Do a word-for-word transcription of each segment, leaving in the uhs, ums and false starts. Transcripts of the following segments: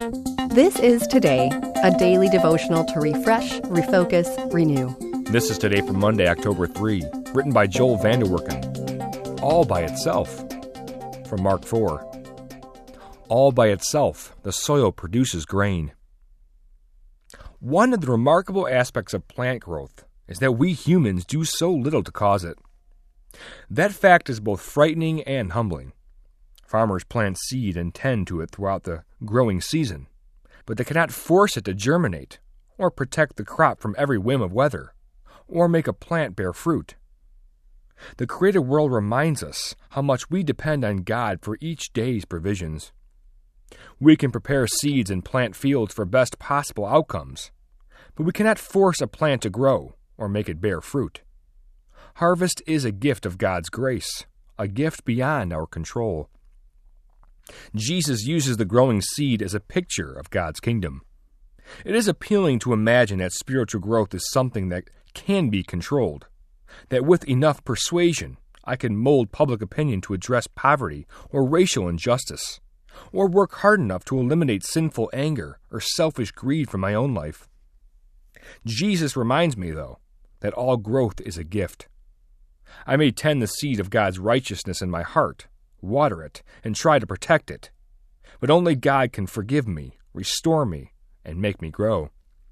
This is Today, a daily devotional to refresh, refocus, renew. This is Today for Monday, October third, written by Joel Vanderwerken. All by itself, from Mark four. All by itself, the soil produces grain. One of the remarkable aspects of plant growth is that we humans do so little to cause it. That fact is both frightening and humbling. Farmers plant seed and tend to it throughout the growing season, but they cannot force it to germinate, or protect the crop from every whim of weather, or make a plant bear fruit. The created world reminds us how much we depend on God for each day's provisions. We can prepare seeds and plant fields for best possible outcomes, but we cannot force a plant to grow or make it bear fruit. Harvest is a gift of God's grace, a gift beyond our control. Jesus uses the growing seed as a picture of God's kingdom. It is appealing to imagine that spiritual growth is something that can be controlled, that with enough persuasion, I can mold public opinion to address poverty or racial injustice, or work hard enough to eliminate sinful anger or selfish greed from my own life. Jesus reminds me, though, that all growth is a gift. I may tend the seed of God's righteousness in my heart, water it, and try to protect it, but only God can forgive me, restore me, and make me grow.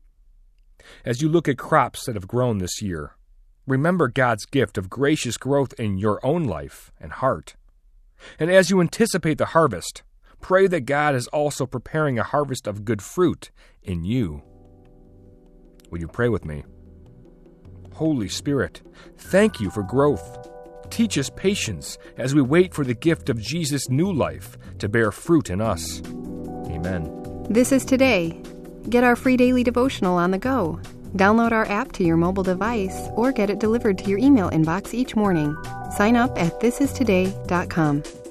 As you look at crops that have grown this year, remember God's gift of gracious growth in your own life and heart. And as you anticipate the harvest, pray that God is also preparing a harvest of good fruit in you. Will you pray with me? Holy Spirit, thank you for growth. Teach us patience as we wait for the gift of Jesus' new life to bear fruit in us. Amen. This is Today. Get our free daily devotional on the go. Download our app to your mobile device or get it delivered to your email inbox each morning. Sign up at this is today dot com.